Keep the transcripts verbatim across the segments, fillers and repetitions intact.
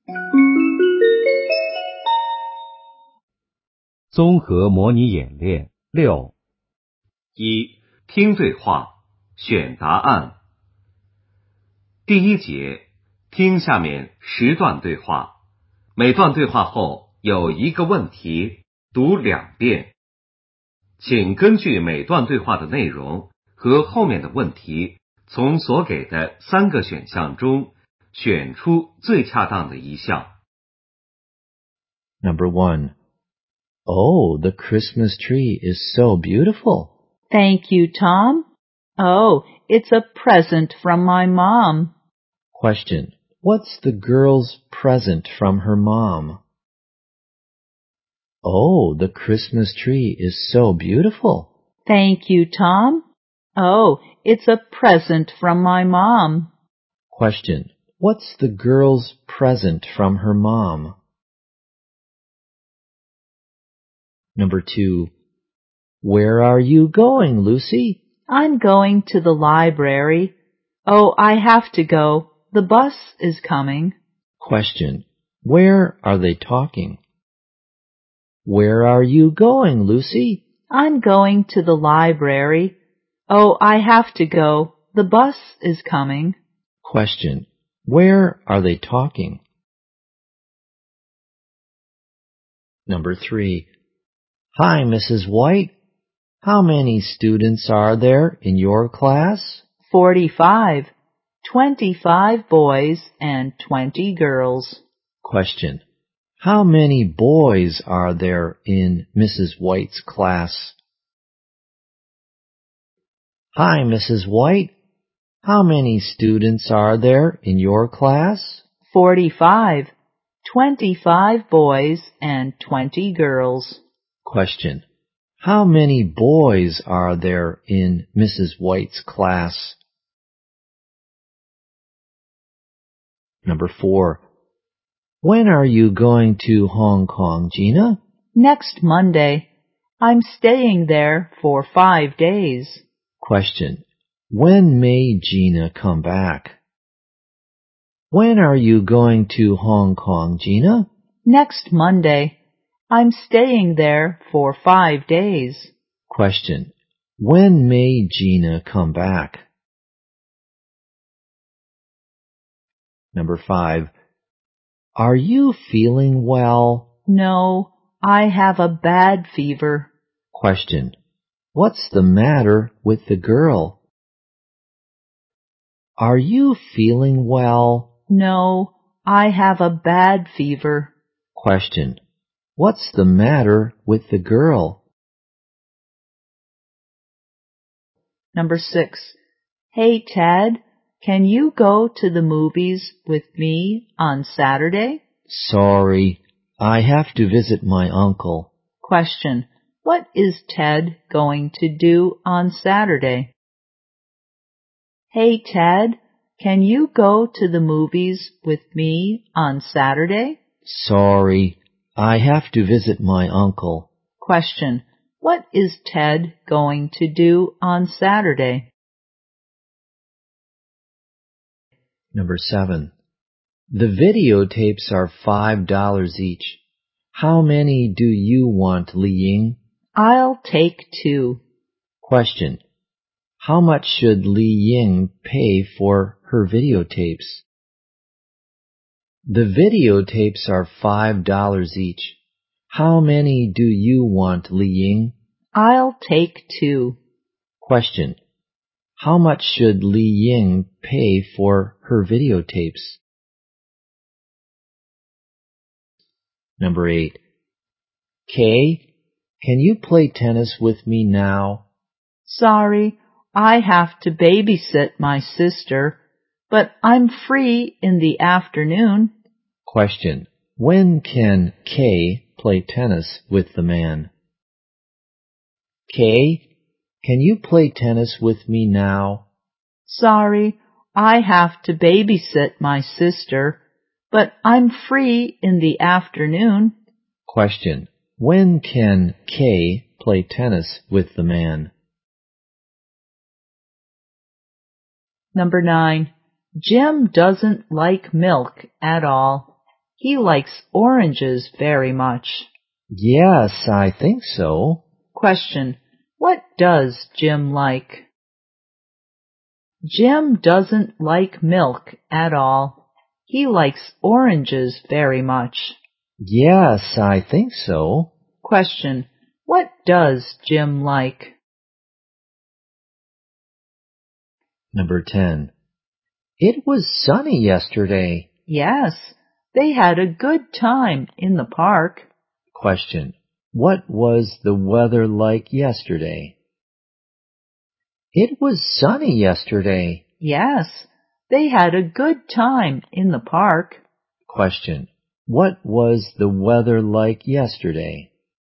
综合模拟演练六。一、听对话，选答案。第一节，听下面十段对话，每段对话后有一个问题，读两遍。请根据每段对话的内容和后面的问题，从所给的三个选项中选出最恰当的一项。 Number one. Oh, the Christmas tree is so beautiful. Thank you, Tom. Oh, it's a present from my mom. Question. What's the girl's present from her mom? Oh, the Christmas tree is so beautiful. Thank you, Tom. Oh, it's a present from my mom. Question. What's the girl's present from her mom? Number two. Where are you going, Lucy? I'm going to the library. Oh, I have to go. The bus is coming. Question. Where are they talking? Where are you going, Lucy? I'm going to the library. Oh, I have to go. The bus is coming. Question. Where are they talking? Number three. Hi, Missus White. How many students are there in your class? Forty-five. Twenty-five boys and twenty girls. Question. How many boys are there in Missus White's class? Hi, Missus White. How many students are there in your class? Forty-five. Twenty-five boys and twenty girls. Question. How many boys are there in Missus White's class? Number four. When are you going to Hong Kong, Gina? Next Monday. I'm staying there for five days. Question. When may Gina come back? When are you going to Hong Kong, Gina? Next Monday. I'm staying there for five days. Question. When may Gina come back? Number five. Are you feeling well? No, I have a bad fever. Question. What's the matter with the girl? Are you feeling well? No, I have a bad fever. Question. What's the matter with the girl? Number six. Hey, Ted, can you go to the movies with me on Saturday? Sorry, I have to visit my uncle. Question. What is Ted going to do on Saturday? Hey, Ted, can you go to the movies with me on Saturday? Sorry, I have to visit my uncle. Question. What is Ted going to do on Saturday? Number seven. The videotapes are five dollars each. How many do you want, Li Ying? I'll take two. Question. How much should Li Ying pay for her videotapes? The videotapes are five dollars each. How many do you want, Li Ying? I'll take two. Question. How much should Li Ying pay for her videotapes? Number eight. Kay, can you play tennis with me now? Sorry, I have to babysit my sister, but I'm free in the afternoon. Question. When can Kay play tennis with the man? Kay, can you play tennis with me now? Sorry, I have to babysit my sister, but I'm free in the afternoon. Question. When can Kay play tennis with the man? Number nine. Jim doesn't like milk at all. He likes oranges very much. Yes, I think so. Question. What does Jim like? Jim doesn't like milk at all. He likes oranges very much. Yes, I think so. Question. What does Jim like? Number ten. It was sunny yesterday. Yes, they had a good time in the park. Question. What was the weather like yesterday? It was sunny yesterday. Yes, they had a good time in the park. Question. What was the weather like yesterday?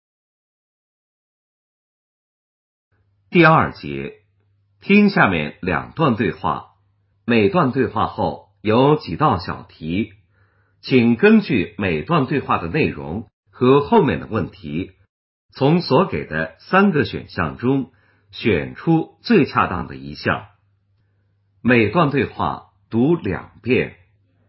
第二节，听下面两段对话，每段对话后有几道小题，请根据每段对话的内容和后面的问题，从所给的三个选项中选出最恰当的一项。每段对话读两遍。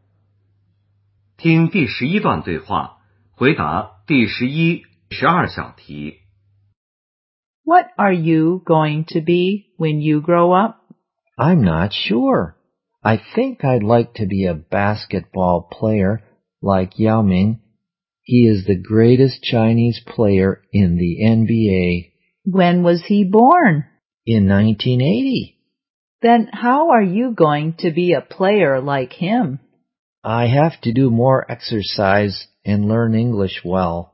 听第十一段对话，回答第十一、十二小题。 What are you going to be when you grow up? I'm not sure. I think I'd like to be a basketball player like Yao Ming. He is the greatest Chinese player in the N B A. When was he born? In nineteen eighty. Then how are you going to be a player like him? I have to do more exercise and learn English well.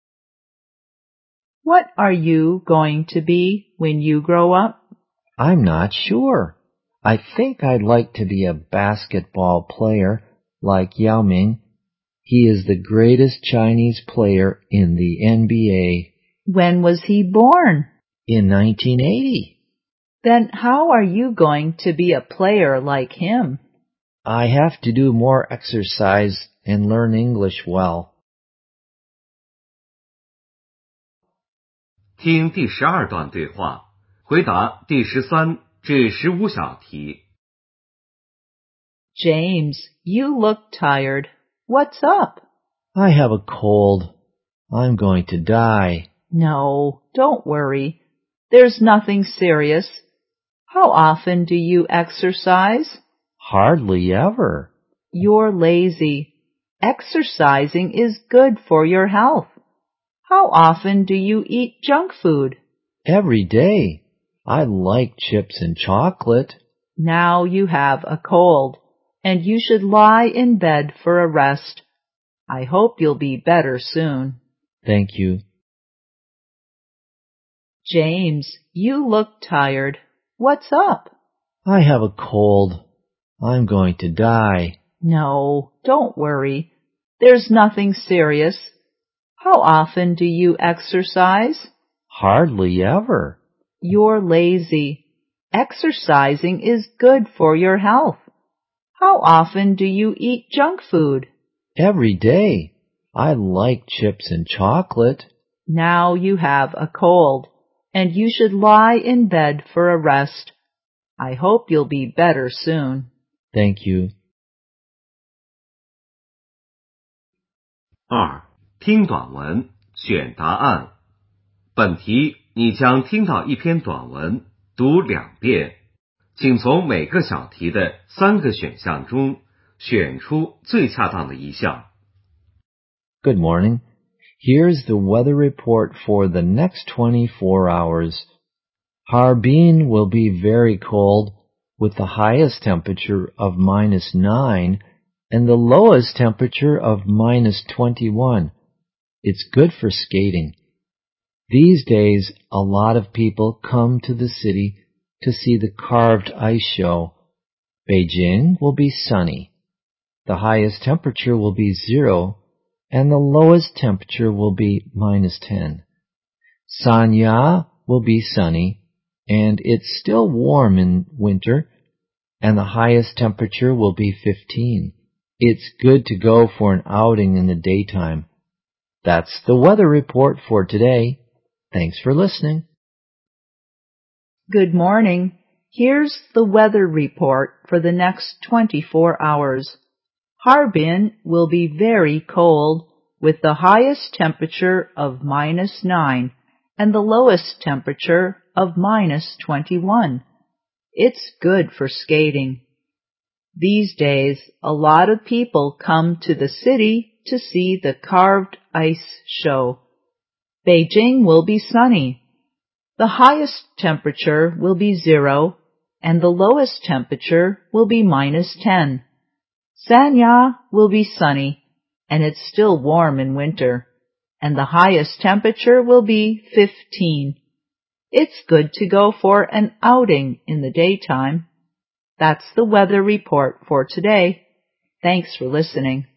What are you going to be when you grow up? I'm not sure. I think I'd like to be a basketball player like Yao Ming. He is the greatest Chinese player in the N B A. When was he born? In nineteen eighty. Then how are you going to be a player like him? I have to do more exercise and learn English well. 听第十二段对话，回答第十三至十五小题。 James, you look tired. What's up? I have a cold. I'm going to die. No, don't worry. There's nothing serious. How often do you exercise? Hardly ever. You're lazy. Exercising is good for your health. How often do you eat junk food? Every day. I like chips and chocolate. Now you have a cold, and you should lie in bed for a rest. I hope you'll be better soon. Thank you. James, you look tired. What's up? I have a cold. I'm going to die. No, don't worry. There's nothing serious. How often do you exercise? Hardly ever. You're lazy. Exercising is good for your health. How often do you eat junk food? Every day. I like chips and chocolate. Now you have a cold, and you should lie in bed for a rest. I hope you'll be better soon. Thank you. 二、听短文，选答案。本题你将听到一篇短文，读两遍，请从每个小题的三个选项中选出最恰当的一项。 Good morning. Here's the weather report for the next twenty-four hours. Harbin will be very cold, with the highest temperature of minus nine and the lowest temperature of minus twenty-one. It's good for skating. These days, a lot of people come to the city to see the carved ice show. Beijing will be sunny. The highest temperature will be zero, and the lowest temperature will be minus ten. Sanya will be sunny, and it's still warm in winter, and the highest temperature will be fifteen. It's good to go for an outing in the daytime. That's the weather report for today. Thanks for listening. Good morning. Here's the weather report for the next twenty-four hours. Harbin will be very cold, with the highest temperature of minus nine and the lowest temperature of minus twenty-one. It's good for skating. These days, a lot of people come to the city to see the carved ice show. Beijing will be sunny. The highest temperature will be zero, and the lowest temperature will be minus ten. Sanya will be sunny, and it's still warm in winter, and the highest temperature will be fifteen. It's good to go for an outing in the daytime. That's the weather report for today. Thanks for listening.